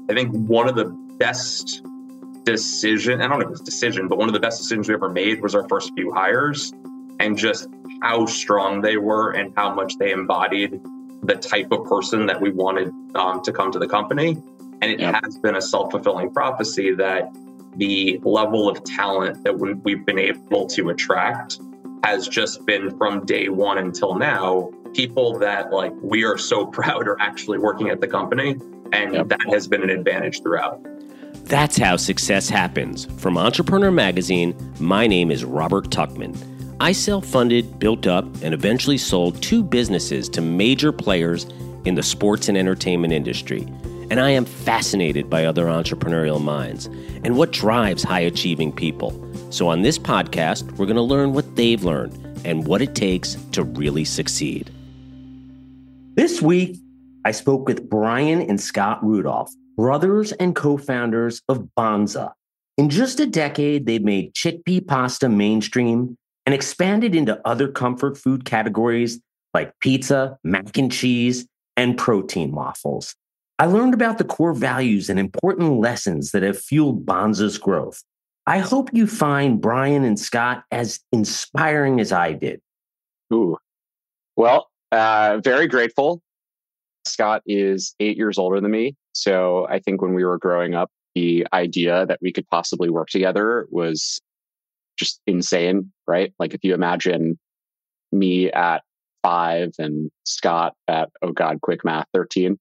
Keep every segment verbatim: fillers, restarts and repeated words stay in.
I think one of the best decision, I don't know if it's decision, but one of the best decisions we ever made was our first few hires, and just how strong they were and how much they embodied the type of person that we wanted um, to come to the company. And it yep. has been a self-fulfilling prophecy that the level of talent that we've been able to attract has just been, from day one until now, people that like we are so proud are actually working at the company. And yep. that has been an advantage throughout. That's how success happens. From Entrepreneur Magazine, my name is Robert Tuchman. I self-funded, built up, and eventually sold two businesses to major players in the sports and entertainment industry. And I am fascinated by other entrepreneurial minds and what drives high-achieving people. So on this podcast, we're going to learn what they've learned and what it takes to really succeed. This week, I spoke with Brian and Scott Rudolph, brothers and co-founders of Banza. In just a decade, they've made chickpea pasta mainstream and expanded into other comfort food categories like pizza, mac and cheese, and protein waffles. I learned about the core values and important lessons that have fueled Banza's growth. I hope you find Brian and Scott as inspiring as I did. Ooh, well, uh, very grateful. Scott is eight years older than me. So I think when we were growing up, the idea that we could possibly work together was just insane, right? Like if you imagine me at five and Scott at, oh God, quick math, thirteen.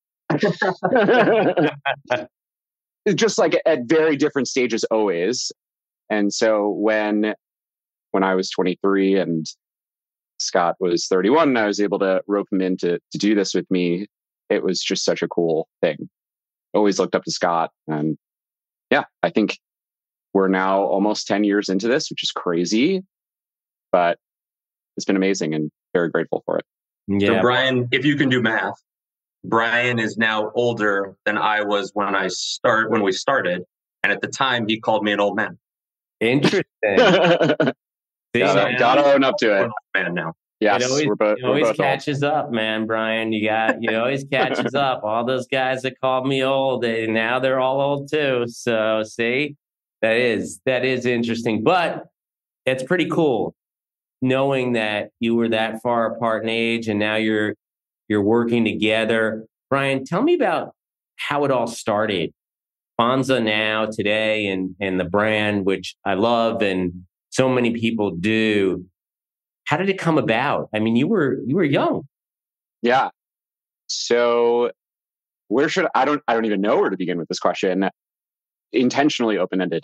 Just like at very different stages always. And so when, when I was twenty-three and Scott was thirty-one, and I was able to rope him in to, to do this with me, it was just such a cool thing. Always looked up to Scott. And yeah, I think we're now almost ten years into this, which is crazy, but it's been amazing and very grateful for it. Yeah. So Brian, if you can do math, Brian is now older than I was when I start, when we started. And at the time he called me an old man. Interesting. Gotta, gotta own up to it. Man, now. Yes, it always, we're both, it always we're both catches old. up, man, Brian. You got, you always catches up. All those guys that called me old, they, now they're all old too. So see, that is, that is interesting, but it's pretty cool knowing that you were that far apart in age and now you're, you're working together. Brian, tell me about how it all started. Banza now today and, and the brand, which I love and so many people do. How did it come about? I mean, you were you were young. Yeah. So where should I don't I don't even know where to begin with this question. Intentionally open-ended.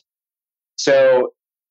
So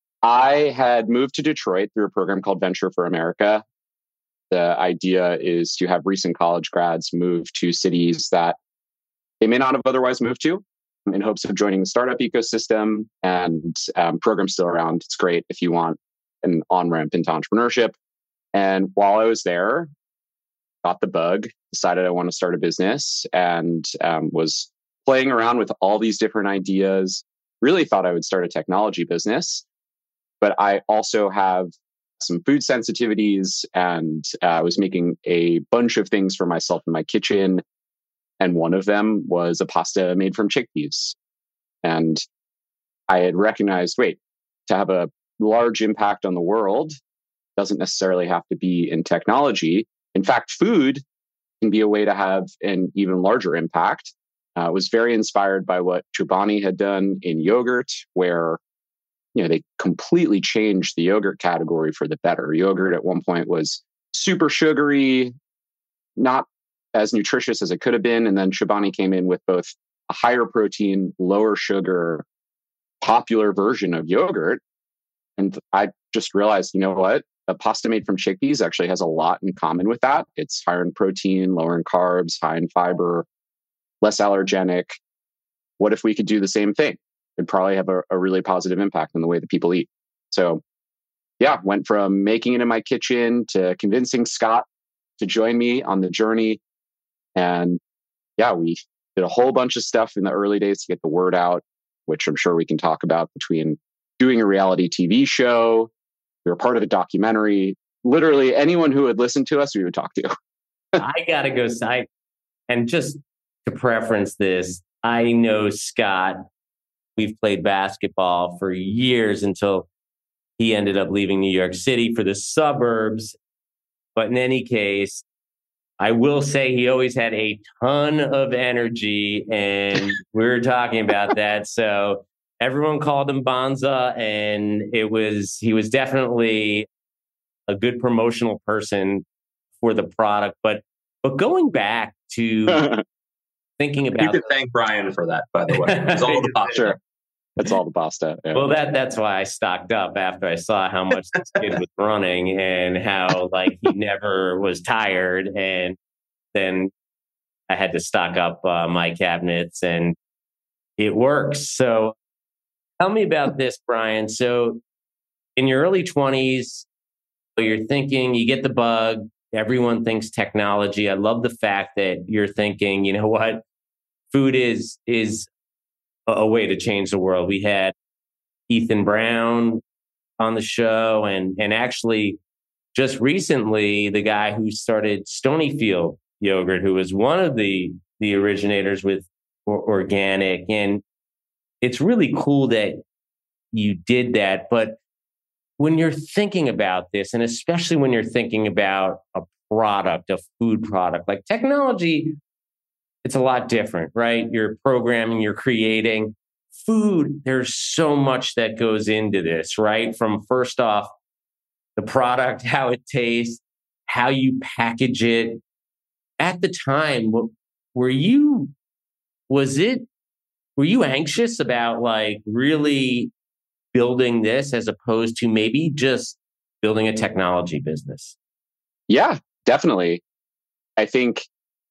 I had moved to Detroit through a program called Venture for America. The idea is to have recent college grads move to cities that they may not have otherwise moved to in hopes of joining the startup ecosystem, and um, program's still around. It's great if you want an on-ramp into entrepreneurship. And while I was there, got the bug, decided I want to start a business, and um, was playing around with all these different ideas. Really thought I would start a technology business, but I also have some food sensitivities, and I uh, was making a bunch of things for myself in my kitchen. And one of them was a pasta made from chickpeas. And I had recognized, wait, to have a large impact on the world doesn't necessarily have to be in technology. In fact, food can be a way to have an even larger impact. I uh, was very inspired by what Chobani had done in yogurt, where you know they completely changed the yogurt category for the better. Yogurt at one point was super sugary, not as nutritious as it could have been. And then Chobani came in with both a higher protein, lower sugar, popular version of yogurt. And I just realized, you know what? A pasta made from chickpeas actually has a lot in common with that. It's higher in protein, lower in carbs, high in fiber, less allergenic. What if we could do the same thing? It'd probably have a, a really positive impact on the way that people eat. So yeah, went from making it in my kitchen to convincing Scott to join me on the journey. And yeah, we did a whole bunch of stuff in the early days to get the word out, which I'm sure we can talk about, between doing a reality T V show. We were part of a documentary. Literally anyone who would listen to us, we would talk to. I got to go side. And just to preference this, I know Scott. We've played basketball for years until he ended up leaving New York City for the suburbs. But in any case, I will say he always had a ton of energy, and we were talking about that. So everyone called him Bonza, and it was he was definitely a good promotional person for the product. But but going back to thinking about, you could thank Brian for that, by the way. It's all the pasta. Sure. That's all the pasta. Yeah. Well, that that's why I stocked up after I saw how much this kid was running and how like he never was tired. And then I had to stock up uh, my cabinets, and it works. So tell me about this, Brian. So in your early twenties, you're thinking, you get the bug. Everyone thinks technology. I love the fact that you're thinking, you know what, food is is a, a way to change the world. We had Ethan Brown on the show, and and actually just recently, the guy who started Stonyfield Yogurt, who was one of the the originators with or, organic, and it's really cool that you did that. But when you're thinking about this, and especially when you're thinking about a product, a food product, like technology, it's a lot different, right? You're programming, you're creating. Food, there's so much that goes into this, right? From first off, the product, how it tastes, how you package it. At the time, were you, was it, were you anxious about like really building this as opposed to maybe just building a technology business? Yeah, definitely. I think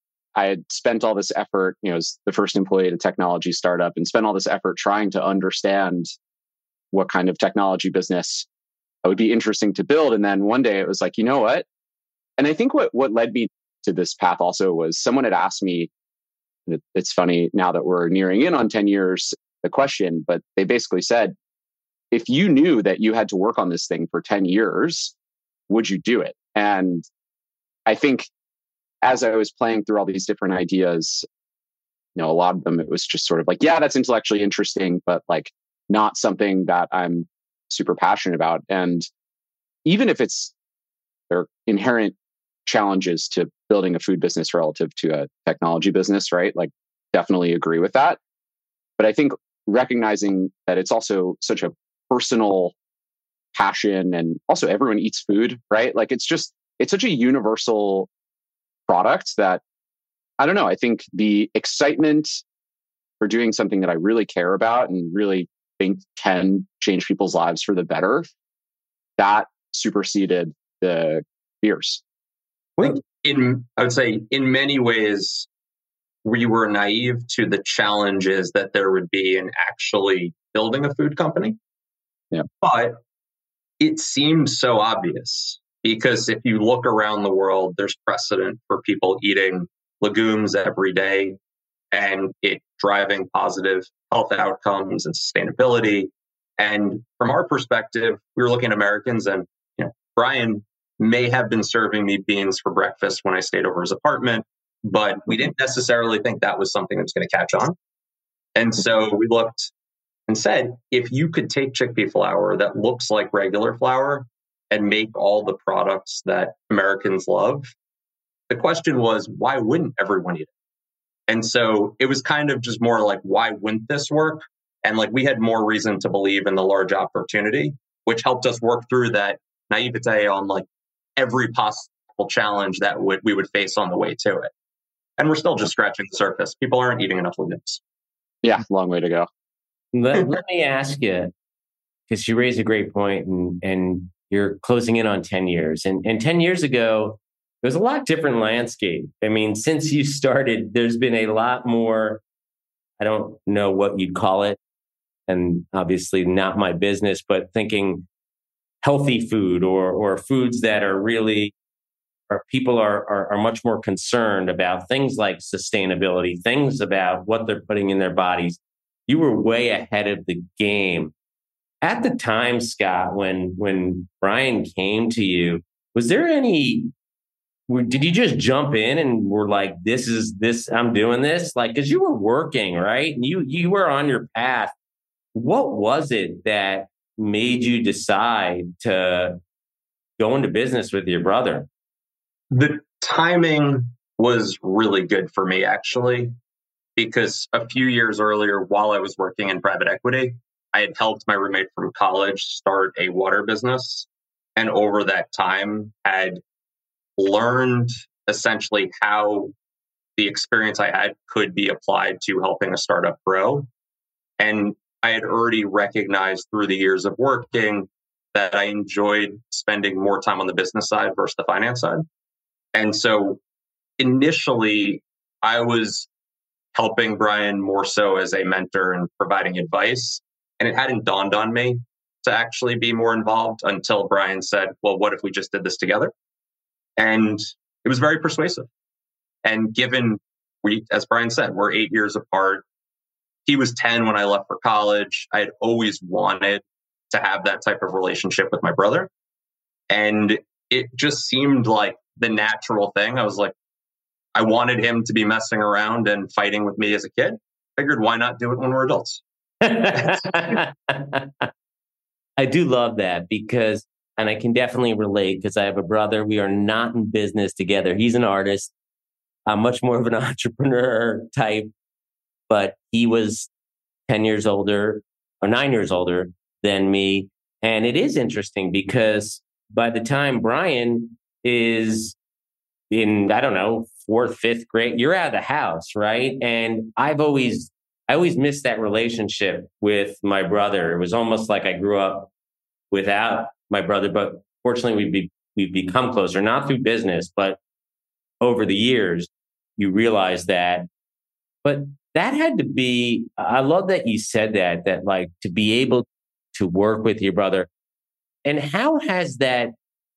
I had spent all this effort, you know, as the first employee at a technology startup, and spent all this effort trying to understand what kind of technology business it would be interesting to build. And then one day it was like, you know what? And I think what, what led me to this path also was someone had asked me, it's funny now that we're nearing in on ten years, the question, but they basically said, if you knew that you had to work on this thing for ten years, would you do it? And I think as I was playing through all these different ideas, you know, a lot of them, it was just sort of like, yeah, that's intellectually interesting, but like not something that I'm super passionate about. And even if it's, there are inherent challenges to building a food business relative to a technology business, right? Like, definitely agree with that. But I think recognizing that it's also such a personal passion, and also everyone eats food, right? Like, it's just, it's such a universal product that, I don't know, I think the excitement for doing something that I really care about and really think can change people's lives for the better, that superseded the fears. Well, in, I would say in many ways, we were naive to the challenges that there would be in actually building a food company. Yeah. But it seemed so obvious, because if you look around the world, there's precedent for people eating legumes every day and it driving positive health outcomes and sustainability. And from our perspective, we were looking at Americans, and you know, Brian may have been serving me beans for breakfast when I stayed over his apartment, but we didn't necessarily think that was something that was going to catch on. And so we looked and said, if you could take chickpea flour that looks like regular flour and make all the products that Americans love, the question was, why wouldn't everyone eat it? And so it was kind of just more like, why wouldn't this work? And like, we had more reason to believe in the large opportunity, which helped us work through that naivete on like every possible challenge that would we would face on the way to it. And we're still just scratching the surface. People aren't eating enough legumes. Yeah, long way to go. Let, let me ask you, because you raised a great point, and, and you're closing in on ten years. And, and ten years ago, there's a lot different landscape. I mean, since you started, there's been a lot more, I don't know what you'd call it, and obviously not my business, but thinking healthy food, or or foods that are really, or people are, are are much more concerned about things like sustainability, things about what they're putting in their bodies. You were way ahead of the game. At the time, Scott, when when Brian came to you, was there any did you just jump in and were like, this is this, I'm doing this? Like, because you were working, right? And you, you were on your path. What was it that made you decide to go into business with your brother? The timing was really good for me, actually, because a few years earlier, while I was working in private equity, I had helped my roommate from college start a water business. And over that time, had learned essentially how the experience I had could be applied to helping a startup grow. And I had already recognized through the years of working that I enjoyed spending more time on the business side versus the finance side. And so initially, I was helping Brian more so as a mentor and providing advice. And it hadn't dawned on me to actually be more involved until Brian said, well, what if we just did this together? And it was very persuasive. And given we, as Brian said, we're eight years apart. He was ten when I left for college. I had always wanted to have that type of relationship with my brother. And it just seemed like the natural thing. I was like, I wanted him to be messing around and fighting with me as a kid. Figured, why not do it when we're adults? I do love that because, and I can definitely relate because I have a brother. We are not in business together. He's an artist. I'm much more of an entrepreneur type, but he was ten years older or nine years older than me. And it is interesting because by the time Brian is in, I don't know, fourth, fifth grade, you're out of the house, right? And I've always, I always missed that relationship with my brother. It was almost like I grew up without my brother, but fortunately we've, be, we've become closer, not through business, but over the years, you realize that. But that had to be, I love that you said that, that like to be able to work with your brother. And how has that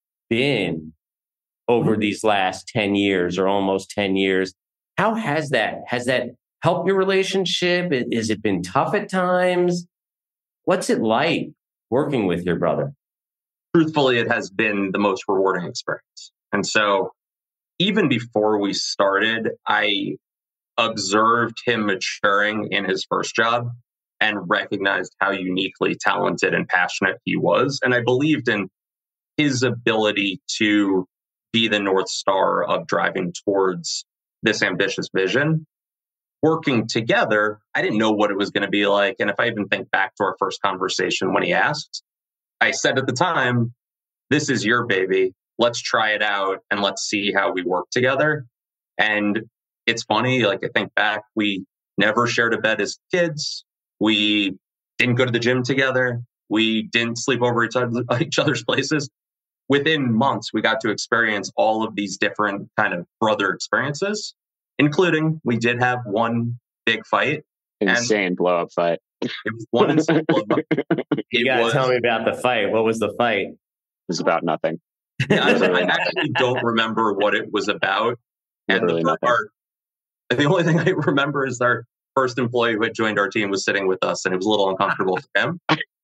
been over these last ten years or almost ten years? How has that, has that helped your relationship? Has it been tough at times? What's it like working with your brother? Truthfully, it has been the most rewarding experience. And so even before we started, I observed him maturing in his first job and recognized how uniquely talented and passionate he was. And I believed in his ability to be the North Star of driving towards this ambitious vision. Working together, I didn't know what it was going to be like. And if I even think back to our first conversation when he asked, I said at the time, this is your baby. Let's try it out and let's see how we work together. And it's funny, like I think back, we never shared a bed as kids. We didn't go to the gym together. We didn't sleep over each, other, each other's places. Within months, we got to experience all of these different kind of brother experiences, including we did have one big fight. Insane blow up fight. It was one insane blow up. You got to tell me about the fight. What was the fight? It was about nothing. Yeah, I, I actually don't remember what it was about. And Literally the part, the only thing I remember is our first employee who had joined our team was sitting with us, and it was a little uncomfortable for him.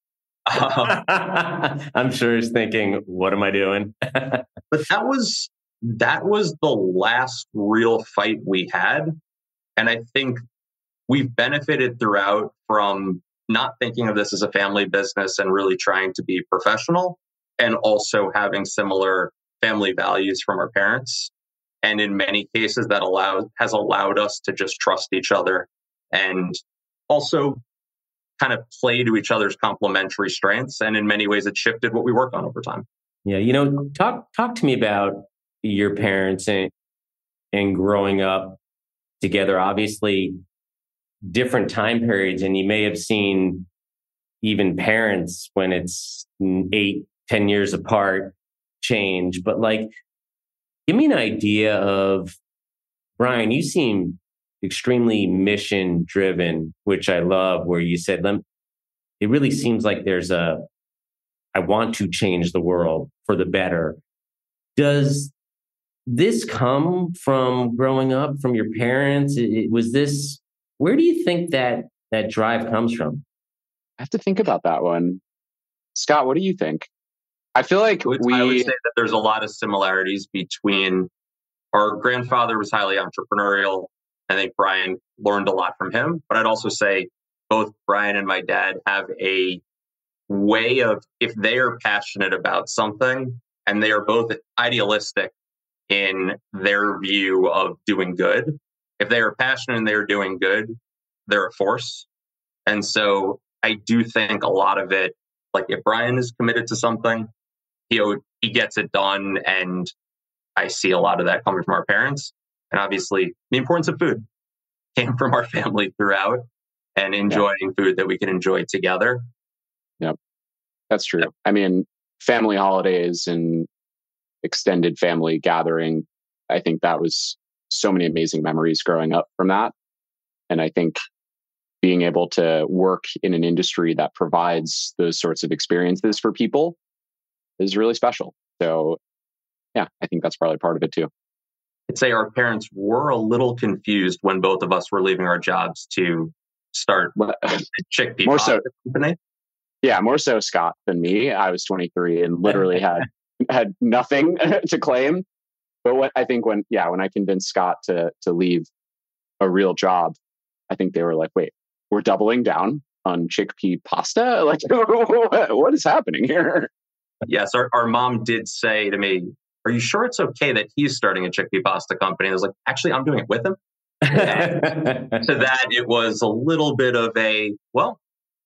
Um, I'm sure he's thinking, "What am I doing?" But that was that was the last real fight we had, and I think we've benefited throughout from not thinking of this as a family business and really trying to be professional, and also having similar family values from our parents. And in many cases, that allows has allowed us to just trust each other and also kind of play to each other's complementary strengths. And in many ways, it shifted what we work on over time. Yeah, you know, talk talk to me about your parents and and growing up together. Obviously, different time periods, and you may have seen even parents when it's eight, ten years apart change. But like, give me an idea of, Brian, you seem extremely mission driven, which I love, where you said, it really seems like there's a, I want to change the world for the better. Does this come from growing up from your parents? It, was this, where do you think that that drive comes from? I have to think about that one. Scott, what do you think? I feel like we... I would say that there's a lot of similarities between our grandfather was highly entrepreneurial. I think Brian learned a lot from him, but I'd also say both Brian and my dad have a way of, if they are passionate about something and they are both idealistic in their view of doing good, if they are passionate and they're doing good, they're a force. And so I do think a lot of it, like if Brian is committed to something, he he gets it done. And I see a lot of that coming from our parents. And obviously the importance of food came from our family throughout, and enjoying yeah. food that we can enjoy together. Yep, that's true. Yep. I mean, family holidays and extended family gathering, I think that was so many amazing memories growing up from that. And I think being able to work in an industry that provides those sorts of experiences for people is really special. So yeah, I think that's probably part of it too. I'd say our parents were a little confused when both of us were leaving our jobs to start a chickpea more so company. Yeah, more so Scott than me. I was twenty-three and literally had had nothing to claim. But what I think when yeah, when I convinced Scott to to leave a real job, I think they were like, "Wait, we're doubling down on chickpea pasta? Like, what is happening here?" Yes, our, our mom did say to me, "Are you sure it's okay that he's starting a chickpea pasta company?" I was like, "Actually, I'm doing it with him." To that, it was a little bit of a, well,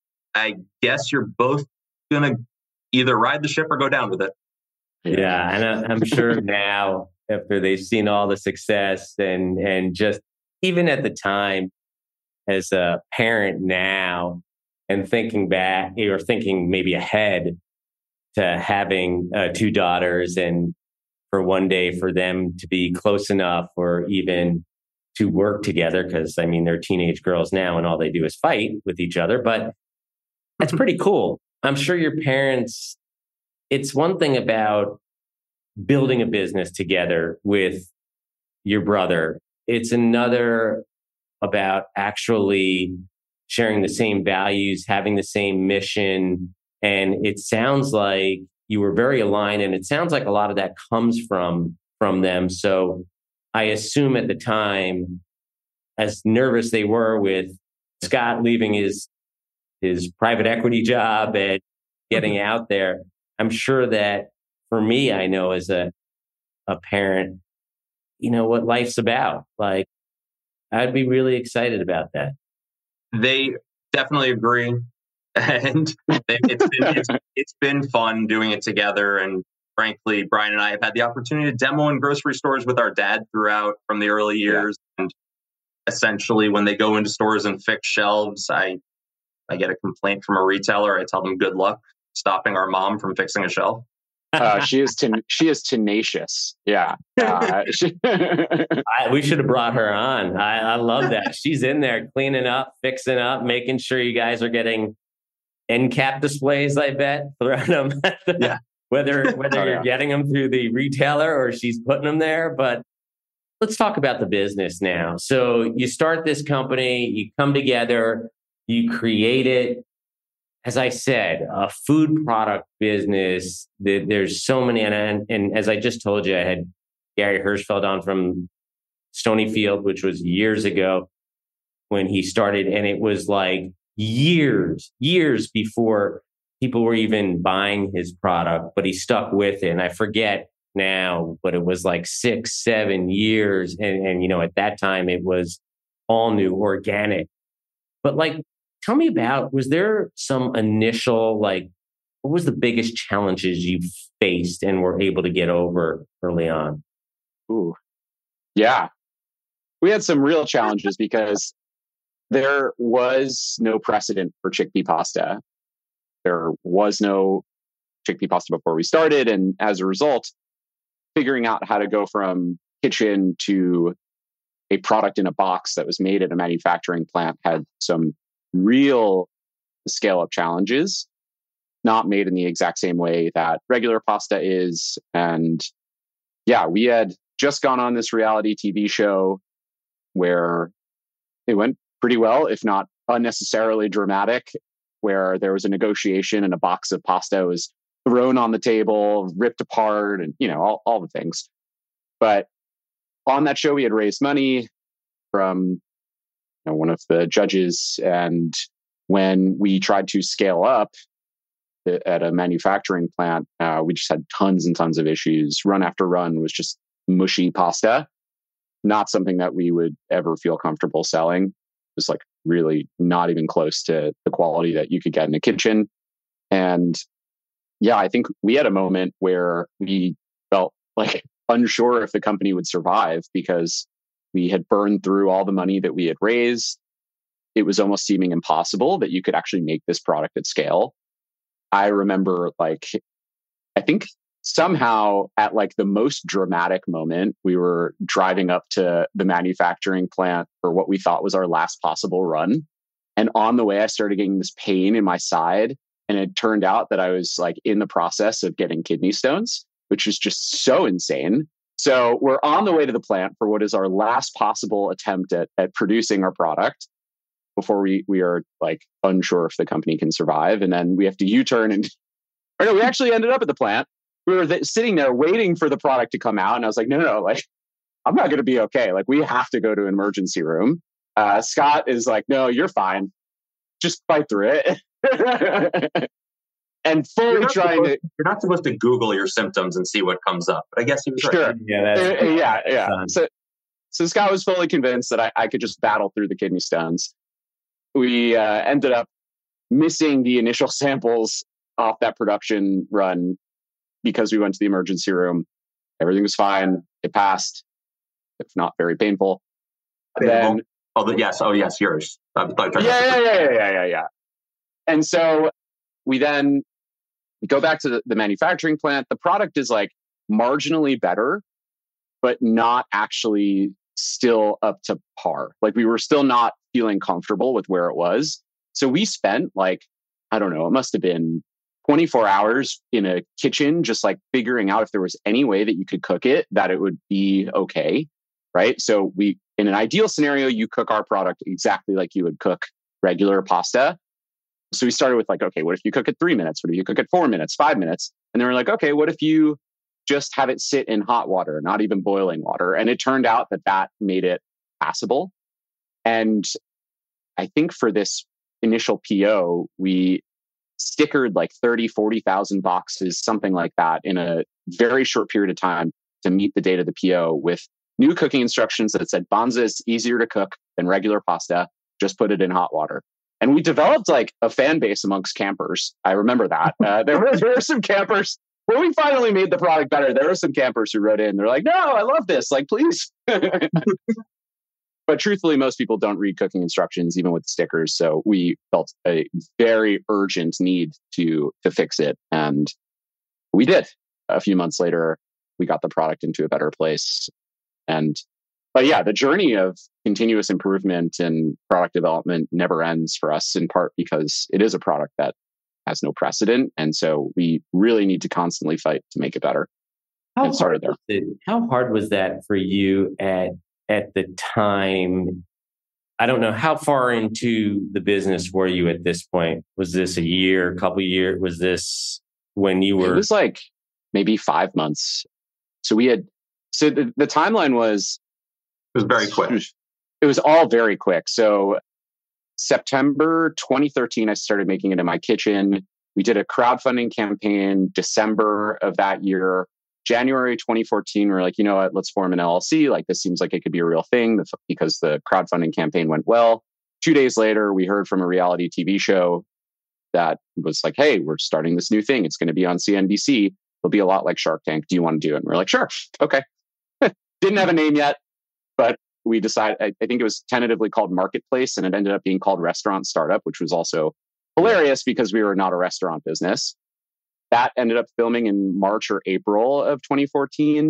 I guess you're both going to either ride the ship or go down with it. Yeah, and I, I'm sure now, after they've seen all the success and and just even at the time as a parent now and thinking back or thinking maybe ahead to having uh, two daughters and for one day for them to be close enough or even to work together, because I mean, they're teenage girls now and all they do is fight with each other, but that's pretty cool. I'm sure your parents, it's one thing about building a business together with your brother. It's another about actually sharing the same values, having the same mission. And it sounds like you were very aligned, and it sounds like a lot of that comes from from them. So I assume at the time, as nervous they were with Scott leaving his his private equity job and getting out there, I'm sure that for me, I know as a a parent, you know what life's about. Like, I'd be really excited about that. They definitely agree. And it's been, it's, it's been fun doing it together. And frankly, Brian and I have had the opportunity to demo in grocery stores with our dad throughout from the early years. Yeah. And essentially, when they go into stores and fix shelves, I I get a complaint from a retailer. I tell them good luck stopping our mom from fixing a shelf. Uh, she is ten- she is tenacious. Yeah. Uh, she- I, we should have brought her on. I, I love that. She's in there cleaning up, fixing up, making sure you guys are getting end cap displays, I bet, throwing them at the, yeah. whether whether oh, you're yeah. getting them through the retailer or she's putting them there. But let's talk about the business now. So you start this company, you come together, you create it. As I said, a food product business, there's so many. And, and as I just told you, I had Gary Hirschfeld on from Stonyfield, which was years ago when he started. And it was like years, years before people were even buying his product, but he stuck with it. And I forget now, but it was like six, seven years. And, and, you know, at that time it was all new, organic. But like, tell me about, was there some initial, like, what was the biggest challenges you faced and were able to get over early on? Ooh, yeah. We had some real challenges because there was no precedent for chickpea pasta. There was no chickpea pasta before we started. And as a result, figuring out how to go from kitchen to a product in a box that was made at a manufacturing plant had some real scale up challenges, not made in the exact same way that regular pasta is. And yeah, we had just gone on this reality T V show where it went pretty well, if not unnecessarily dramatic, where there was a negotiation and a box of pasta was thrown on the table, ripped apart, and, you know, all, all the things. But on that show, we had raised money from you know, one of the judges. And when we tried to scale up at a manufacturing plant, uh, we just had tons and tons of issues. Run after run was just mushy pasta. Not something that we would ever feel comfortable selling. It was like really not even close to the quality that you could get in a kitchen. And yeah, I think we had a moment where we felt like unsure if the company would survive because we had burned through all the money that we had raised. It was almost seeming impossible that you could actually make this product at scale. I remember like, I think somehow at like the most dramatic moment, we were driving up to the manufacturing plant for what we thought was our last possible run. And on the way, I started getting this pain in my side. And it turned out that I was like in the process of getting kidney stones, which was just so insane. So we're on the way to the plant for what is our last possible attempt at, at producing our product before we, we are like unsure if the company can survive. And then we have to U-turn and, or no, we actually ended up at the plant. We were th- sitting there waiting for the product to come out. And I was like, no, no, no, like, I'm not going to be okay. Like, we have to go to an emergency room. Uh, Scott is like, no, you're fine. Just fight through it. And fully trying to... to... You're not supposed to Google your symptoms and see what comes up. But I guess he was sure. right. Yeah, that's, uh, yeah, yeah. So, so Scott was fully convinced that I, I could just battle through the kidney stones. We uh, ended up missing the initial samples off that production run because we went to the emergency room. Everything was fine. It passed, if not very painful. Then, oh, the, yes. Oh, yes, yours. Yeah, yeah, yeah, yeah, yeah, yeah, yeah. And so we then go back to the, the manufacturing plant. The product is like marginally better, but not actually still up to par. Like we were still not feeling comfortable with where it was. So we spent like, I don't know, it must have been twenty-four hours in a kitchen, just like figuring out if there was any way that you could cook it, that it would be okay. Right. So we, in an ideal scenario, you cook our product exactly like you would cook regular pasta. So we started with like, okay, what if you cook it three minutes? What if you cook it four minutes, five minutes? And then we're like, okay, what if you just have it sit in hot water, not even boiling water? And it turned out that that made it passable. And I think for this initial P O, we stickered like thirty, forty thousand boxes, something like that, in a very short period of time to meet the date of the P O with new cooking instructions that said Banza is easier to cook than regular pasta. Just put it in hot water. And we developed like a fan base amongst campers. I remember that. Uh, there, were, there were some campers. When we finally made the product better, there were some campers who wrote in. They're like, no, I love this. Like, please. But truthfully, most people don't read cooking instructions, even with the stickers. So we felt a very urgent need to, to fix it. And we did. A few months later, we got the product into a better place. And, but yeah, the journey of continuous improvement and product development never ends for us, in part because it is a product that has no precedent. And so we really need to constantly fight to make it better. How and started hard there. Was it, how hard was that for you at at the time? I don't know, how far into the business were you at this point? Was this a year, a couple of years? Was this when you were... It was like maybe five months. So we had, so the, the timeline was... It was very quick. It was all very quick. So September twenty thirteen, I started making it in my kitchen. We did a crowdfunding campaign December of that year. January twenty fourteen, we we're like, you know what, let's form an L L C. Like, this seems like it could be a real thing because the crowdfunding campaign went well. Two days later, we heard from a reality T V show that was like, hey, we're starting this new thing. It's going to be on C N B C. It'll be a lot like Shark Tank. Do you want to do it? And we're like, sure. Okay. Didn't have a name yet, but we decided, I, I think it was tentatively called Marketplace, and it ended up being called Restaurant Startup, which was also hilarious because we were not a restaurant business. That ended up filming in March or April of twenty fourteen.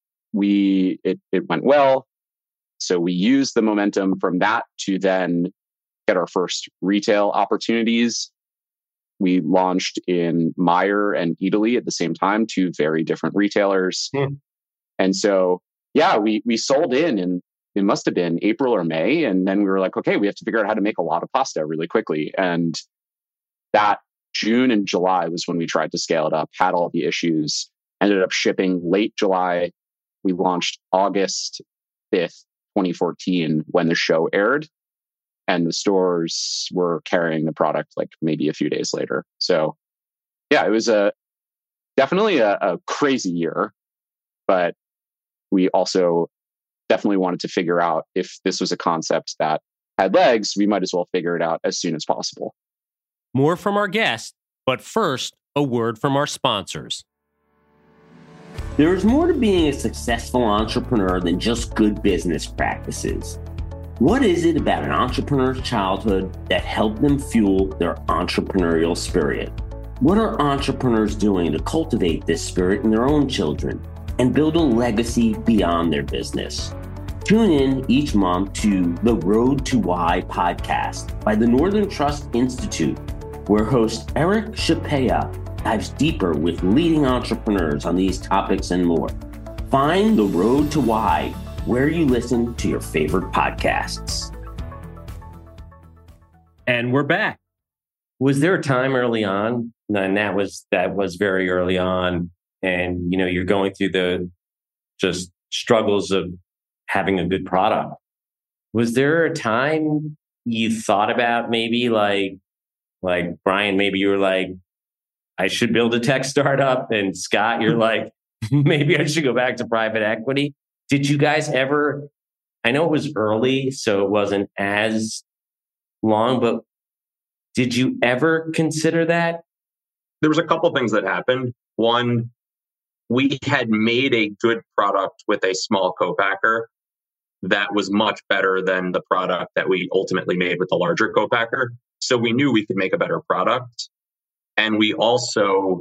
We it it went well. So we used the momentum from that to then get our first retail opportunities. We launched in Meijer and Eataly at the same time, two very different retailers. Hmm. And so, yeah, we we sold in, and it must have been April or May. And then we were like, okay, we have to figure out how to make a lot of pasta really quickly. And that June and July was when we tried to scale it up, had all the issues, ended up shipping late July. We launched August fifth, twenty fourteen, when the show aired. And the stores were carrying the product like maybe a few days later. So yeah, it was a definitely a, a crazy year, but we also definitely wanted to figure out if this was a concept that had legs, we might as well figure it out as soon as possible. More from our guest, but first, a word from our sponsors. There is more to being a successful entrepreneur than just good business practices. What is it about an entrepreneur's childhood that helped them fuel their entrepreneurial spirit? What are entrepreneurs doing to cultivate this spirit in their own children and build a legacy beyond their business? Tune in each month to the Road to Why podcast by the Northern Trust Institute, where host Eric Chapea dives deeper with leading entrepreneurs on these topics and more. Find the Road to Why where you listen to your favorite podcasts. And we're back. Was there a time early on, and that was that was very early on, and you know you're going through the just struggles of having a good product. Was there a time you thought about maybe like like Brian, maybe you were like, I should build a tech startup, and Scott, you're like, maybe I should go back to private equity? Did you guys ever, I know it was early, so it wasn't as long, but did you ever consider that? There was a couple things that happened. One, we had made a good product with a small co-packer that was much better than the product that we ultimately made with the larger co-packer. So we knew we could make a better product. And we also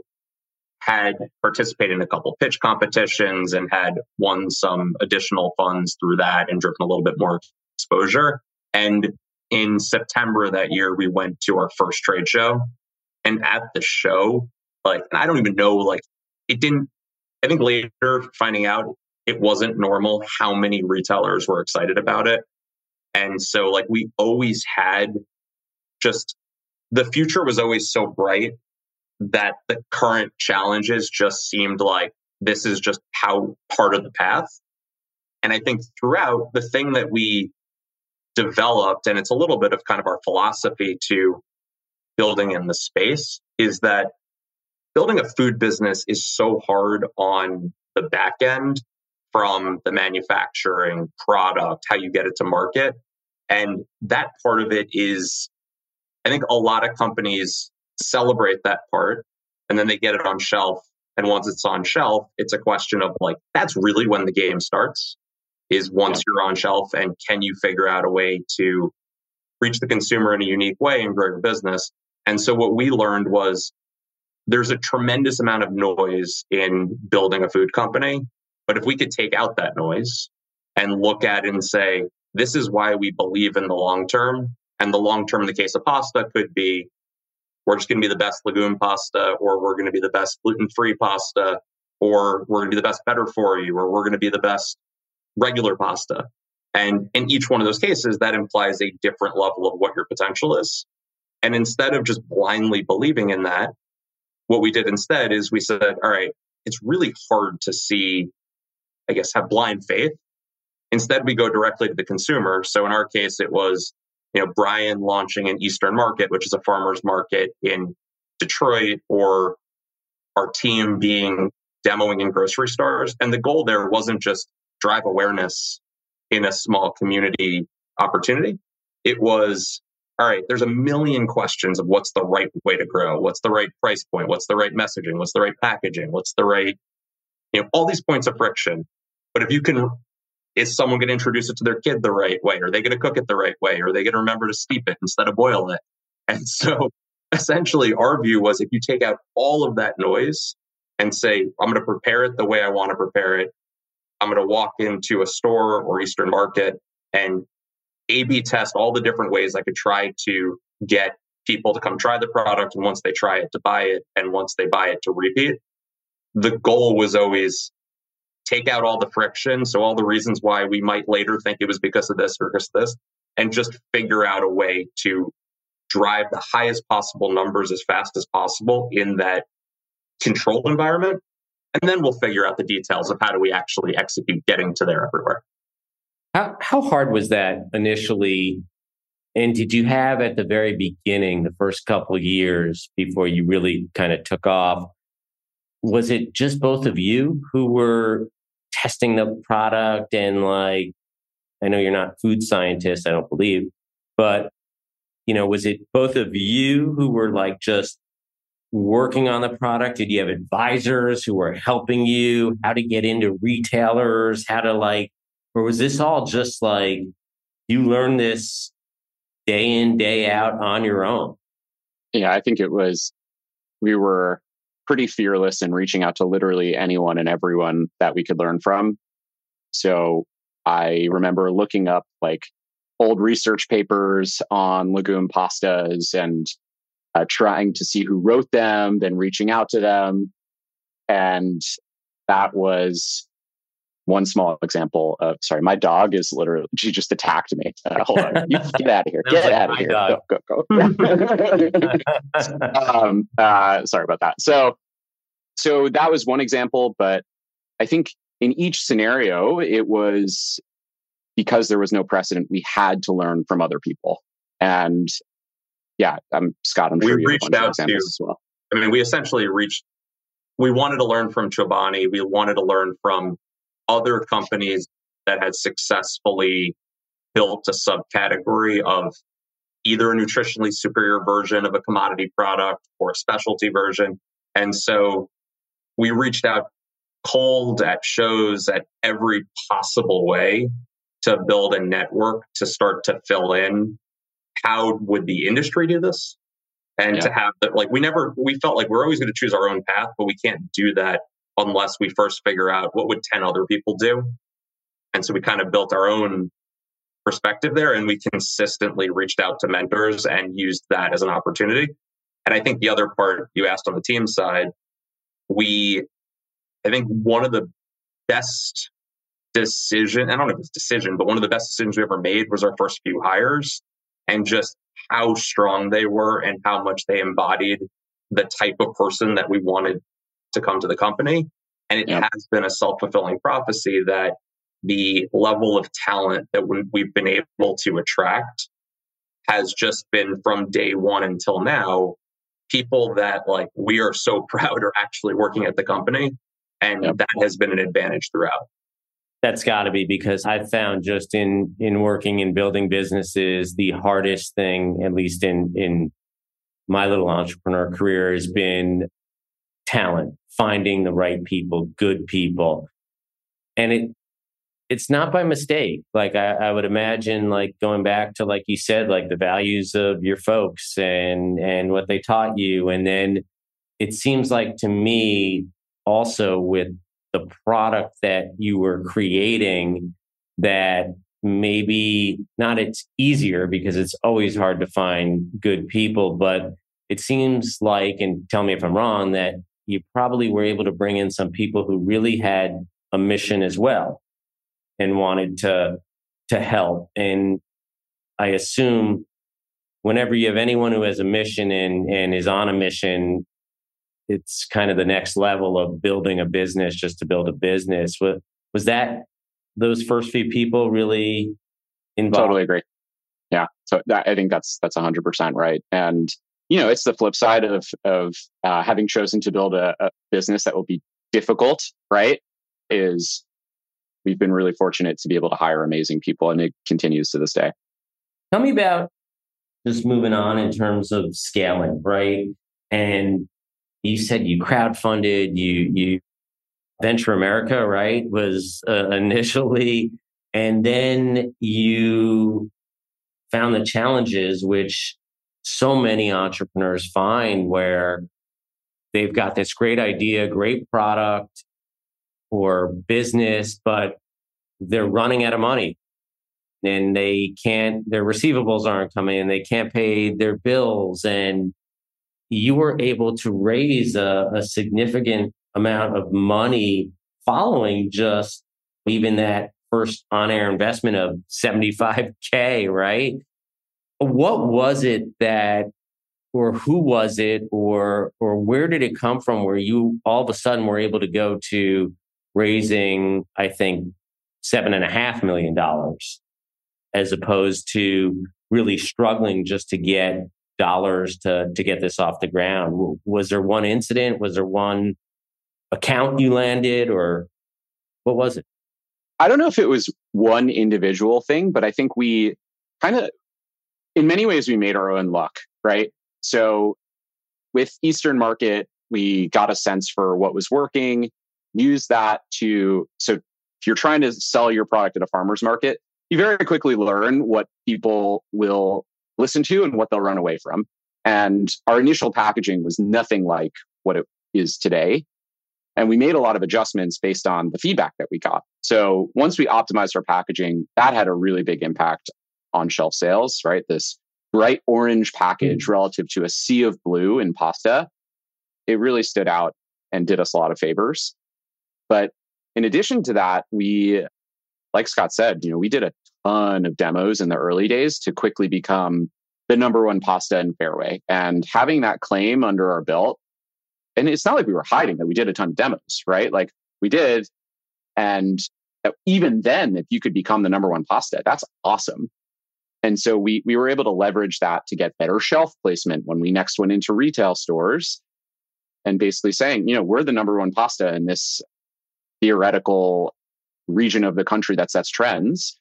had participated in a couple pitch competitions and had won some additional funds through that and driven a little bit more exposure. And in September of that year, we went to our first trade show. And at the show, like, I don't even know, like, it didn't, I think later finding out it wasn't normal how many retailers were excited about it. And so, like, we always had just, the future was always so bright that the current challenges just seemed like this is just how part of the path. And I think throughout, the thing that we developed, and it's a little bit of kind of our philosophy to building in the space, is that building a food business is so hard on the back end, from the manufacturing, product, how you get it to market. And that part of it is, I think a lot of companies celebrate that part, and then they get it on shelf. And once it's on shelf, it's a question of like, that's really when the game starts, is once you're on shelf, and can you figure out a way to reach the consumer in a unique way and grow your business? And so what we learned was there's a tremendous amount of noise in building a food company. But if we could take out that noise and look at it and say, this is why we believe in the long term. And the long term in the case of pasta could be, we're just going to be the best legume pasta, or we're going to be the best gluten-free pasta, or we're going to be the best better for you, or we're going to be the best regular pasta. And in each one of those cases, that implies a different level of what your potential is. And instead of just blindly believing in that, what we did instead is we said, all right, it's really hard to see, I guess, have blind faith. Instead, we go directly to the consumer. So in our case, it was, you know, Brian launching an Eastern Market, which is a farmer's market in Detroit, or our team being demoing in grocery stores. And the goal there wasn't just drive awareness in a small community opportunity. It was, all right, there's a million questions of what's the right way to grow, what's the right price point, what's the right messaging, what's the right packaging, what's the right, you know, all these points of friction. But if you can, is someone going to introduce it to their kid the right way? Are they going to cook it the right way? Are they going to remember to steep it instead of boil it? And so essentially our view was, if you take out all of that noise and say, I'm going to prepare it the way I want to prepare it, I'm going to walk into a store or Eastern Market and A B test all the different ways I could try to get people to come try the product. And once they try it, to buy it. And once they buy it, to repeat. The goal was always take out all the friction. So all the reasons why we might later think it was because of this or because of this, and just figure out a way to drive the highest possible numbers as fast as possible in that controlled environment. And then we'll figure out the details of how do we actually execute getting to there everywhere. How how hard was that initially? And did you have at the very beginning, the first couple of years before you really kind of took off, was it just both of you who were testing the product and like, I know you're not food scientists, I don't believe, but you know, was it both of you who were like just working on the product? Did you have advisors who were helping you how to get into retailers, how to like, or was this all just like you learned this day in, day out on your own? Yeah, I think it was, we were pretty fearless in reaching out to literally anyone and everyone that we could learn from. So I remember looking up like old research papers on legume pastas and uh, trying to see who wrote them, then reaching out to them. And that was one small example of, sorry, my dog is literally, she just attacked me. Uh, hold on. You get out of here. Get like out of here. Dog. Go, go, go. um, uh, sorry about that. So, so that was one example, but I think in each scenario, it was because there was no precedent, we had to learn from other people. And yeah, I'm Scott, I'm we sure you reached have a bunch out of examples to, as well. I mean, we essentially reached, we wanted to learn from Chobani. We wanted to learn from other companies that had successfully built a subcategory of either a nutritionally superior version of a commodity product or a specialty version. And so we reached out cold at shows at every possible way to build a network to start to fill in how would the industry do this, and yeah. to have that, like we never we felt like we're always going to choose our own path, but we can't do that unless we first figure out what would ten other people do. And so we kind of built our own perspective there, and we consistently reached out to mentors and used that as an opportunity. And I think the other part you asked on the team side, we I think one of the best decision, I don't know if it's decision, but one of the best decisions we ever made was our first few hires, and just how strong they were and how much they embodied the type of person that we wanted to come to the company. And it yep. has been a self-fulfilling prophecy that the level of talent that we've been able to attract has just been, from day one until now, people that like we are so proud are actually working at the company. And yep. that has been an advantage throughout. That's got to be, because I've found just in in working and building businesses, the hardest thing, at least in in my little entrepreneur career, has been talent, finding the right people, good people. And it it's not by mistake. Like I, I would imagine, like going back to, like you said, like the values of your folks and and what they taught you. And then it seems like to me also with the product that you were creating, that maybe not it's easier, because it's always hard to find good people, but it seems like, and tell me if I'm wrong, that you probably were able to bring in some people who really had a mission as well and wanted to to help. And I assume whenever you have anyone who has a mission and, and is on a mission, it's kind of the next level of building a business just to build a business. Was, was that those first few people really involved? Totally agree. Yeah. So that, I think that's, that's one hundred percent right. And, you know, it's the flip side of, of uh, having chosen to build a, a business that will be difficult, right? Is we've been really fortunate to be able to hire amazing people, and it continues to this day. Tell me about just moving on in terms of scaling, right? And you said you crowdfunded, you you Venture America, right, was uh, initially, and then you found the challenges which so many entrepreneurs find, where they've got this great idea, great product or business, but they're running out of money and they can't, their receivables aren't coming in, they can't pay their bills. And you were able to raise a, a significant amount of money following just even that first on-air investment of seventy-five K, right? What was it that, or who was it, or or where did it come from where you all of a sudden were able to go to raising, I think, seven and a half million dollars, as opposed to really struggling just to get dollars to to get this off the ground? Was there one incident? Was there one account you landed, or what was it? I don't know if it was one individual thing, but I think we kind of, in many ways, we made our own luck, right? So with Eastern Market, we got a sense for what was working, used that to, so if you're trying to sell your product at a farmer's market, you very quickly learn what people will listen to and what they'll run away from. And our initial packaging was nothing like what it is today. And we made a lot of adjustments based on the feedback that we got. So once we optimized our packaging, that had a really big impact on shelf sales, right? This bright orange package mm-hmm. relative to a sea of blue in pasta, it really stood out and did us a lot of favors. But in addition to that, we, like Scott said, you know, we did a ton of demos in the early days to quickly become the number one pasta in Fairway. And having that claim under our belt, and it's not like we were hiding that we did a ton of demos, right? Like we did. And even then, if you could become the number one pasta, that's awesome. And so we we were able to leverage that to get better shelf placement when we next went into retail stores and basically saying, you know, we're the number one pasta in this theoretical region of the country that sets trends.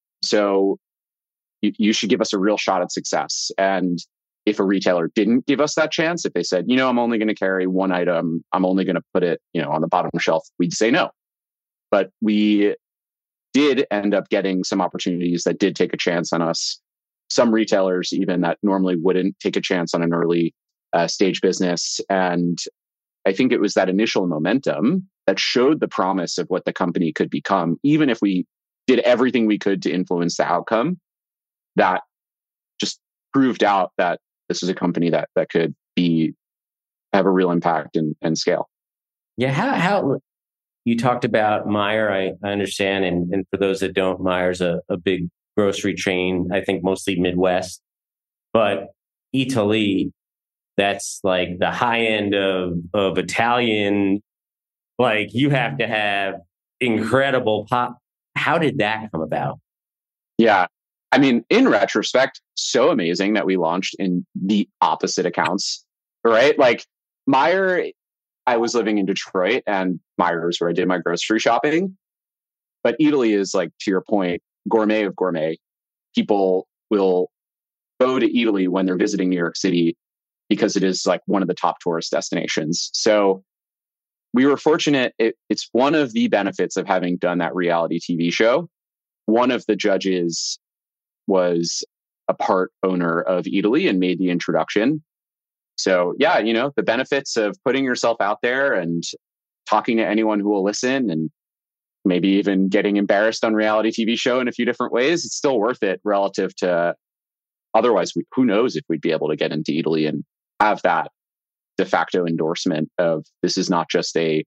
So you, you should give us a real shot at success. And if a retailer didn't give us that chance, if they said, you know, I'm only going to carry one item, I'm only going to put it, you know, on the bottom shelf, we'd say no. But we did end up getting some opportunities that did take a chance on us. Some retailers even that normally wouldn't take a chance on an early uh, stage business. And I think it was that initial momentum that showed the promise of what the company could become, even if we did everything we could to influence the outcome, that just proved out that this is a company that that could be have a real impact and, and scale. Yeah, how how you talked about Meijer, I, I understand, and, and for those that don't, Meijer's a, a big grocery chain, I think mostly Midwest. But Eataly, that's like the high end of of Italian. Like you have to have incredible pop. How did that come about? Yeah. I mean, in retrospect, so amazing that we launched in the opposite accounts, right? Like Meijer, I was living in Detroit and Meijer is where I did my grocery shopping. But Eataly is, like, to your point, gourmet of gourmet. People will go to Eataly when they're visiting New York City because it is like one of the top tourist destinations. So we were fortunate. It, it's one of the benefits of having done that reality T V show. One of the judges was a part owner of Eataly and made the introduction. So yeah, you know, the benefits of putting yourself out there and talking to anyone who will listen and maybe even getting embarrassed on reality T V show in a few different ways, it's still worth it relative to otherwise, we, who knows if we'd be able to get into Eataly and have that de facto endorsement of this is not just a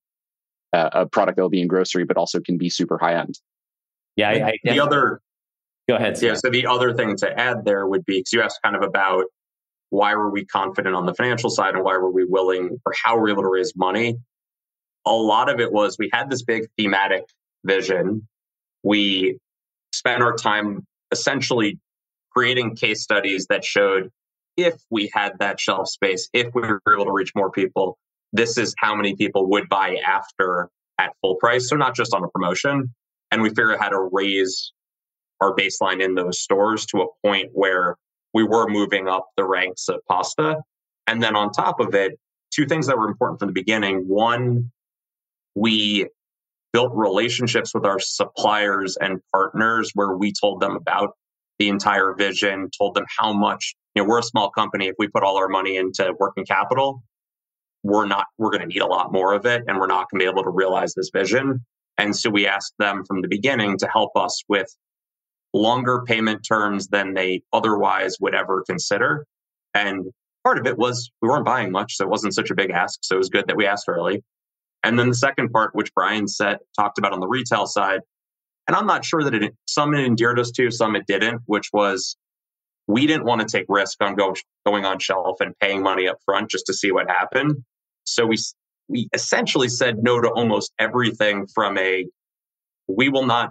a product that will be in grocery, but also can be super high end. Yeah, I, I the other Go ahead. Scott. Yeah. So the other thing to add there would be, because you asked kind of about why were we confident on the financial side and why were we willing, or how were we able to raise money? A lot of it was we had this big thematic vision. We spent our time essentially creating case studies that showed if we had that shelf space, if we were able to reach more people, this is how many people would buy after at full price. So not just on a promotion. And we figured out how to raise our baseline in those stores to a point where we were moving up the ranks of pasta. And then on top of it, two things that were important from the beginning. One, we built relationships with our suppliers and partners where we told them about the entire vision, told them how much, you know, we're a small company. If we put all our money into working capital, we're not, we're going to need a lot more of it and we're not going to be able to realize this vision. And so we asked them from the beginning to help us with longer payment terms than they otherwise would ever consider. And part of it was we weren't buying much, so it wasn't such a big ask. So it was good that we asked early. And then the second part, which Brian said, talked about on the retail side, and I'm not sure that it, some it endeared us to, some it didn't, which was we didn't want to take risk on go, going on shelf and paying money up front just to see what happened. So we we essentially said no to almost everything from a, we will not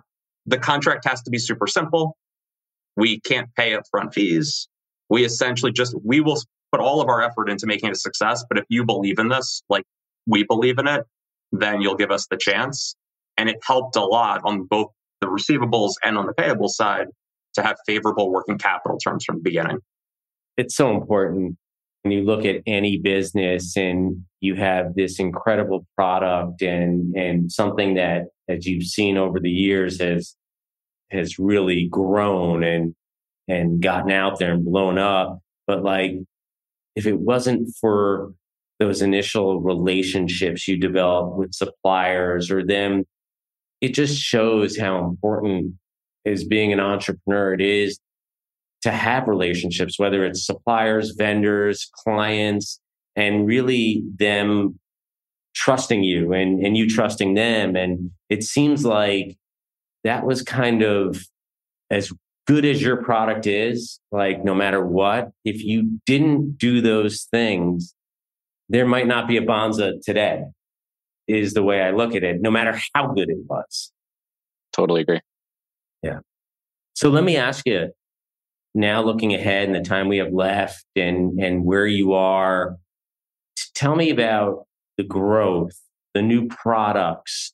the contract has to be super simple. We can't pay upfront fees. We essentially just, we will put all of our effort into making it a success. But if you believe in this, like we believe in it, then you'll give us the chance. And it helped a lot on both the receivables and on the payable side to have favorable working capital terms from the beginning. It's so important when you look at any business and you have this incredible product and and something that, as you've seen over the years, has has really grown and and gotten out there and blown up. But like, if it wasn't for those initial relationships you develop with suppliers or them, it just shows how important as being an entrepreneur it is to have relationships, whether it's suppliers, vendors, clients, and really them trusting you and, and you trusting them. And it seems like that was kind of as good as your product is, like no matter what, if you didn't do those things, there might not be a Banza today, is the way I look at it, no matter how good it was. Totally agree. Yeah. So let me ask you, now looking ahead and the time we have left and, and where you are, tell me about the growth, the new products,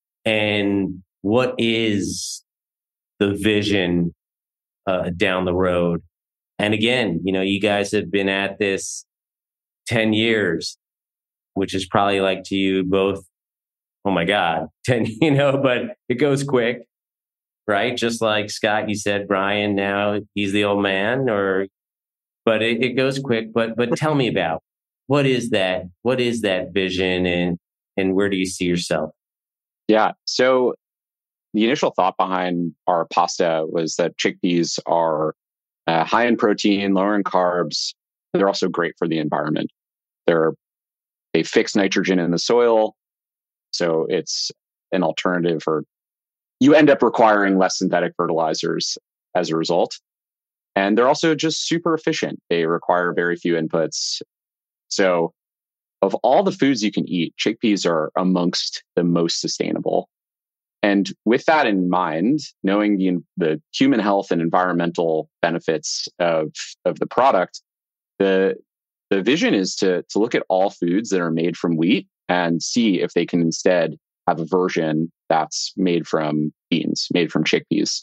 and what is the vision uh, down the road. And again, you know, you guys have been at this ten years, which is probably like to you both, oh my God, ten, you know, but it goes quick, right? Just like Scott, you said, Brian, now he's the old man, or, but it, it goes quick. But, but tell me about what is that? What is that vision, and, and where do you see yourself? Yeah. So the initial thought behind our pasta was that chickpeas are uh, high in protein, lower in carbs. They're also great for the environment. They're, they fix nitrogen in the soil. So it's an alternative, or you end up requiring less synthetic fertilizers as a result. And they're also just super efficient. They require very few inputs. So of all the foods you can eat, chickpeas are amongst the most sustainable. And with that in mind, knowing the, the human health and environmental benefits of, of the product, the, the vision is to, to look at all foods that are made from wheat and see if they can instead have a version that's made from beans, made from chickpeas.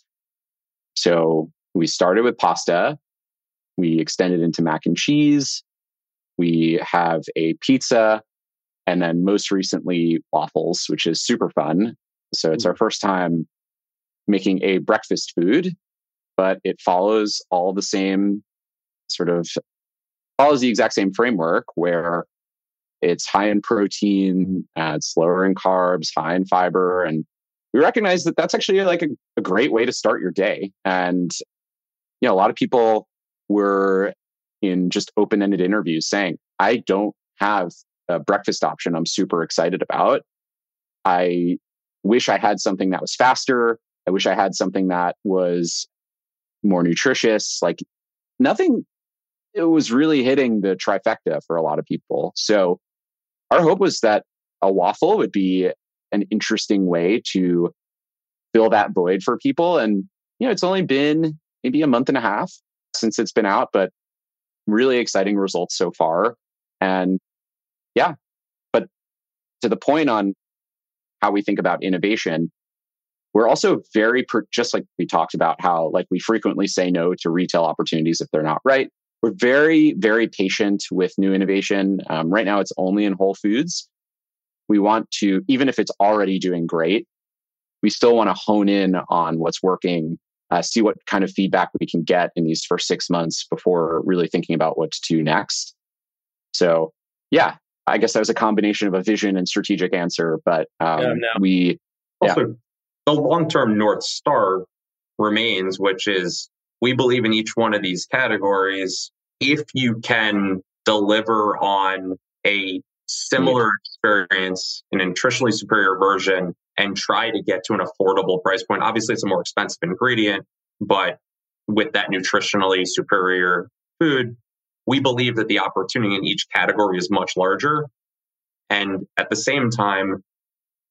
So we started with pasta. We extended into mac and cheese. We have a pizza, and then most recently waffles, which is super fun. So it's our first time making a breakfast food, but it follows all the same sort of, follows the exact same framework where it's high in protein, uh, it's lower in carbs, high in fiber. And we recognize that that's actually like a, a great way to start your day. And, you know, a lot of people were in just open-ended interviews saying, I don't have a breakfast option I'm super excited about. I wish I had something that was faster. I wish I had something that was more nutritious. Like nothing, it was really hitting the trifecta for a lot of people. So our hope was that a waffle would be an interesting way to fill that void for people. And, you know, it's only been maybe a month and a half since it's been out, but really exciting results so far. And yeah, but to the point on how we think about innovation, we're also very, per- just like we talked about how like we frequently say no to retail opportunities if they're not right. We're very, very patient with new innovation. Um, right now, it's only in Whole Foods. We want to, even if it's already doing great, we still want to hone in on what's working, uh, see what kind of feedback we can get in these first six months before really thinking about what to do next. So, yeah, I guess that was a combination of a vision and strategic answer, but um, yeah, no. we also yeah. The long-term North Star remains, which is we believe in each one of these categories. If you can deliver on a similar experience, an nutritionally superior version, and try to get to an affordable price point, obviously it's a more expensive ingredient, but with that nutritionally superior food, we believe that the opportunity in each category is much larger. And at the same time,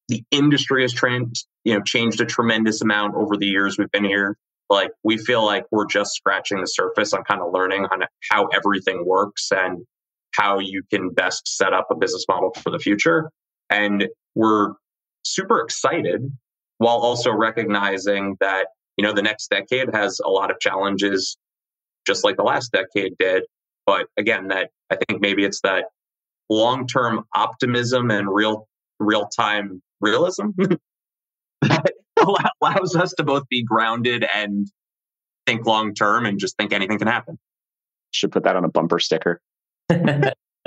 the industry has trend, you know, changed a tremendous amount over the years we've been here. Like, we feel like we're just scratching the surface on kind of learning on how everything works and how you can best set up a business model for the future. And we're super excited while also recognizing that, you know, the next decade has a lot of challenges, just like the last decade did. But again, that I think maybe it's that long-term optimism and real real-time realism that allows us to both be grounded and think long-term and just think anything can happen. Should put that on a bumper sticker. Maybe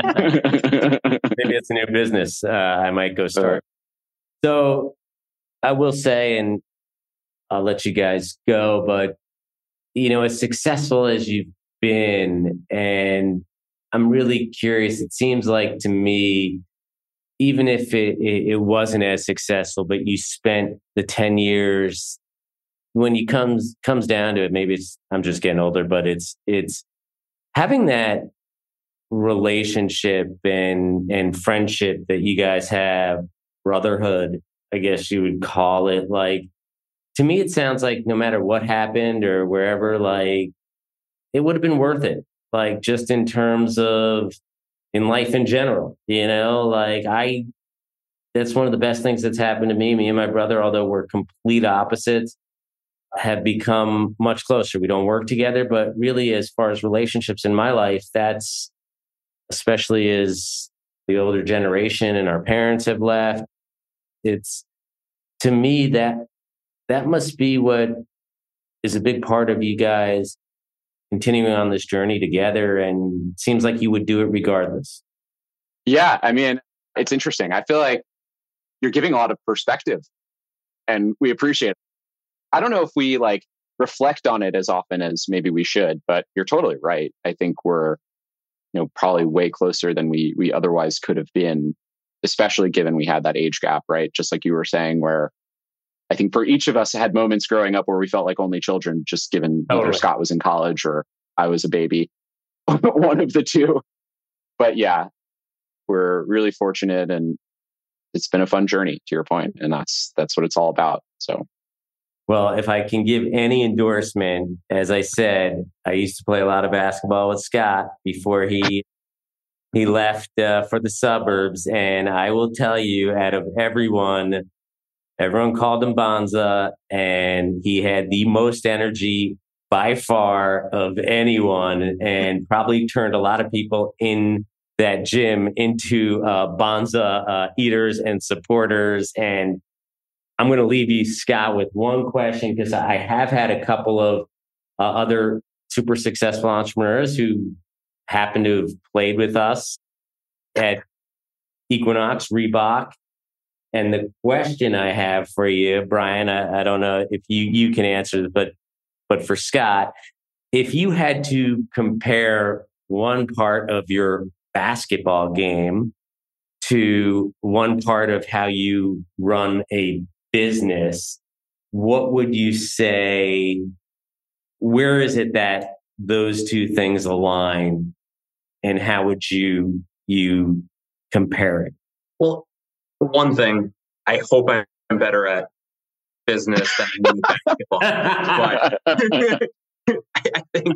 it's a new business. Uh, I might go start. So I will say, and I'll let you guys go, but you know, as successful as you've been, and I'm really curious, it seems like to me, even if it, it, it wasn't as successful, but you spent the ten years, when you comes comes down to it, maybe it's, I'm just getting older, but it's it's having that relationship and and friendship that you guys have, brotherhood, I guess you would call it. Like, to me, it sounds like no matter what happened or wherever, like, it would have been worth it. Like, just in terms of in life in general, you know, like I, that's one of the best things that's happened to me. Me and my brother, although we're complete opposites, have become much closer. We don't work together, but really, as far as relationships in my life, that's, especially as the older generation and our parents have left, it's, to me, that that must be what is a big part of you guys continuing on this journey together. And it seems like you would do it regardless. Yeah. I mean, it's interesting. I feel like you're giving a lot of perspective and we appreciate it. I don't know if we like reflect on it as often as maybe we should, but you're totally right. I think we're, you know, probably way closer than we, we otherwise could have been, especially given we had that age gap, right? Just like you were saying, where I think for each of us had moments growing up where we felt like only children, just given Totally. either Scott was in college or I was a baby, one of the two. But yeah, we're really fortunate and it's been a fun journey, to your point, and that's that's what it's all about. So, well, if I can give any endorsement, as I said, I used to play a lot of basketball with Scott before he he left uh, for the suburbs, and I will tell you, out of everyone, everyone called him Bonza, and he had the most energy by far of anyone, and probably turned a lot of people in that gym into uh, Bonza uh, eaters and supporters. And I'm going to leave you, Scott, with one question, because I have had a couple of uh, other super successful entrepreneurs who happen to have played with us at Equinox, Reebok. And the question I have for you, Brian, I, I don't know if you, you can answer this, but, but for Scott, if you had to compare one part of your basketball game to one part of how you run a business, what would you say? Where is it that those two things align, and how would you you compare it? Well, one thing, I hope I'm better at business than basketball, but I think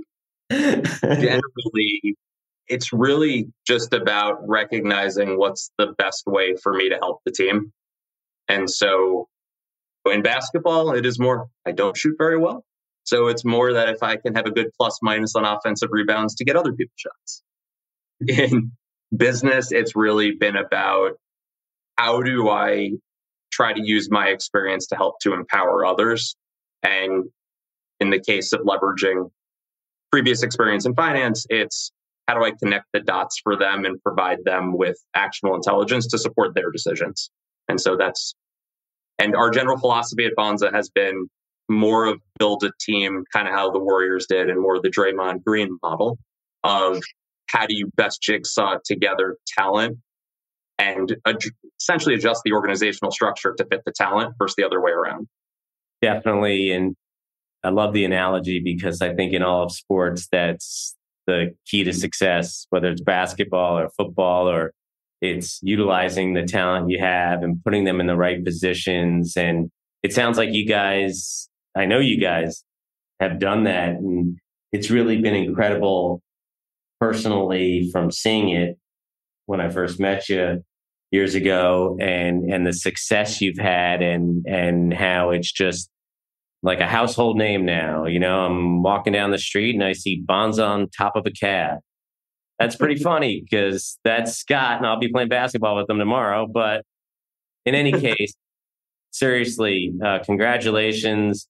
generally it's really just about recognizing what's the best way for me to help the team. And so in basketball, it is more, I don't shoot very well. So it's more that if I can have a good plus minus on offensive rebounds to get other people's shots. In business, it's really been about how do I try to use my experience to help to empower others. And in the case of leveraging previous experience in finance, it's how do I connect the dots for them and provide them with actionable intelligence to support their decisions. And so that's, and our general philosophy at Bonza has been more of build a team, kind of how the Warriors did, and more of the Draymond Green model of how do you best jigsaw together talent and ad- essentially adjust the organizational structure to fit the talent versus the other way around. Definitely. And I love the analogy, because I think in all of sports, that's the key to success, whether it's basketball or football or it's utilizing the talent you have and putting them in the right positions. And it sounds like you guys, I know you guys have done that. And it's really been incredible personally from seeing it when I first met you years ago, and, and the success you've had, and, and how it's just like a household name now. You know, I'm walking down the street and I see Bonza on top of a cab. That's pretty funny because that's Scott, and I'll be playing basketball with them tomorrow. But in any case, seriously, uh, congratulations.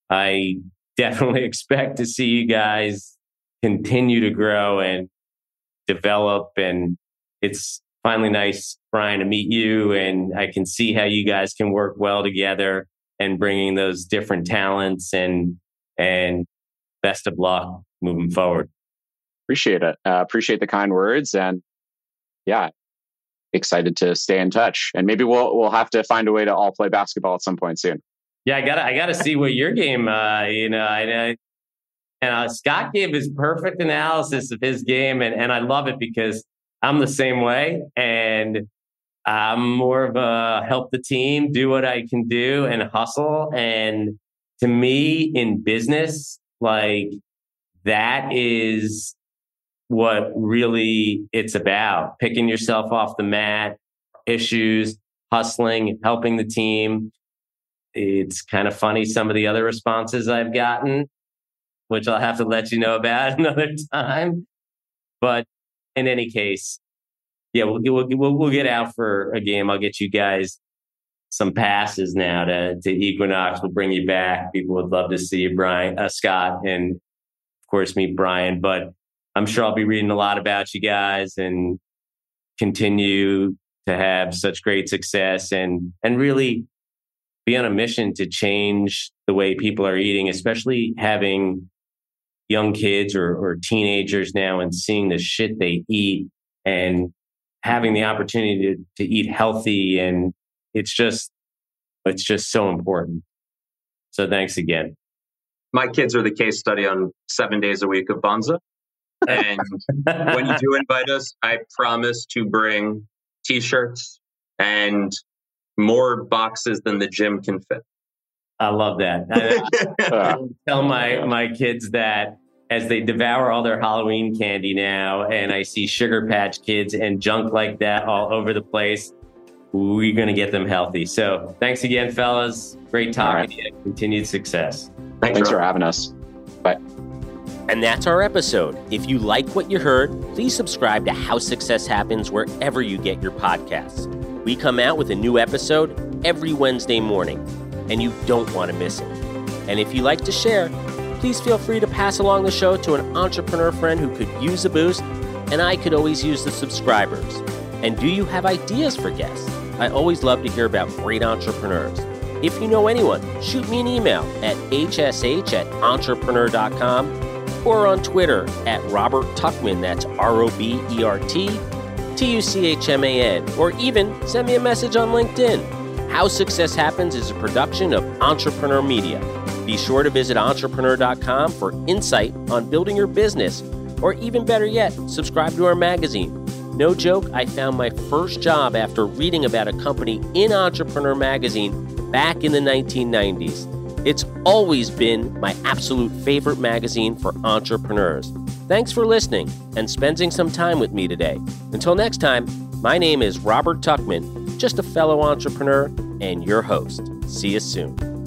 I definitely expect to see you guys continue to grow and develop. And it's finally nice, Brian, to meet you. And I can see how you guys can work well together and bringing those different talents, and, and best of luck moving forward. Appreciate it. Uh, appreciate the kind words. And yeah, excited to stay in touch. And maybe we'll, we'll have to find a way to all play basketball at some point soon. Yeah, I gotta, I gotta see what your game, uh, you know, I, I and uh, Scott gave his perfect analysis of his game. And, and I love it because I'm the same way. And I'm more of a help the team, do what I can do and hustle. And to me in business, like that is what really it's about. Picking yourself off the mat, issues, hustling, helping the team. It's kind of funny, some of the other responses I've gotten, which I'll have to let you know about another time. But in any case, yeah, we'll, we'll, we'll get out for a game. I'll get you guys some passes now to, to Equinox. We'll bring you back. People would love to see you, Brian, uh, Scott, and of course meet Brian. But I'm sure I'll be reading a lot about you guys and continue to have such great success, and and really be on a mission to change the way people are eating, especially having young kids or, or teenagers now and seeing the shit they eat and having the opportunity to, to eat healthy. And it's just, it's just so important. So thanks again. My kids are the case study on seven days a week of Bonza. And when you do invite us, I promise to bring t-shirts and more boxes than the gym can fit. I love that. I, I tell my, my kids that as they devour all their Halloween candy now, and I see Sugar Patch Kids and junk like that all over the place, we're going to get them healthy. So thanks again, fellas. Great talking right. to you. Continued success. Thanks, Thanks for having us. Bye. And that's our episode. If you like what you heard, please subscribe to How Success Happens wherever you get your podcasts. We come out with a new episode every Wednesday morning, and you don't want to miss it. And if you like to share, please feel free to pass along the show to an entrepreneur friend who could use a boost, and I could always use the subscribers. And do you have ideas for guests? I always love to hear about great entrepreneurs. If you know anyone, shoot me an email at h s h at entrepreneur dot com or on Twitter at Robert Tuchman, that's R O B E R T T U C H M A N, or even send me a message on LinkedIn. How Success Happens is a production of Entrepreneur Media. Be sure to visit entrepreneur dot com for insight on building your business, or even better yet, subscribe to our magazine. No joke, I found my first job after reading about a company in Entrepreneur Magazine back in the nineteen nineties. It's always been my absolute favorite magazine for entrepreneurs. Thanks for listening and spending some time with me today. Until next time, my name is Robert Tuchman, just a fellow entrepreneur and your host. See you soon.